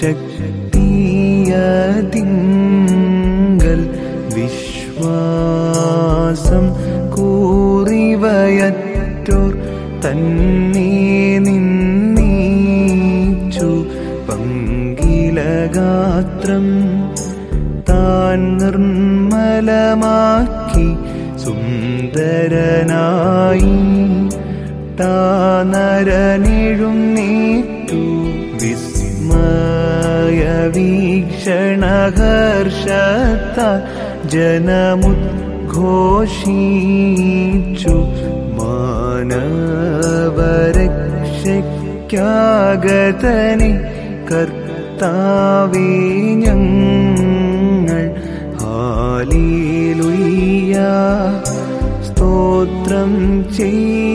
ശക്തിയതിങ്കൽ വിശ്വാസം കൂറിവയറ്റോർ തന്നെ നിന്നീച്ചു പങ്കിലഗാത്രം താൻ നിർമ്മലമാക്കി സുന്ദരനായി താനരനെഴുന്നേറ്റു വിസ്മയവീക്ഷണഹർഷത്താൽ ജനമുദ്ഘോഷിച്ചു മാനവരക്ഷയ്ക്കാഗതനെ കർത്താവേ ഞങ്ങൾ ഹല്ലേലൂയ സ്തോത്രം ചെയ്യും.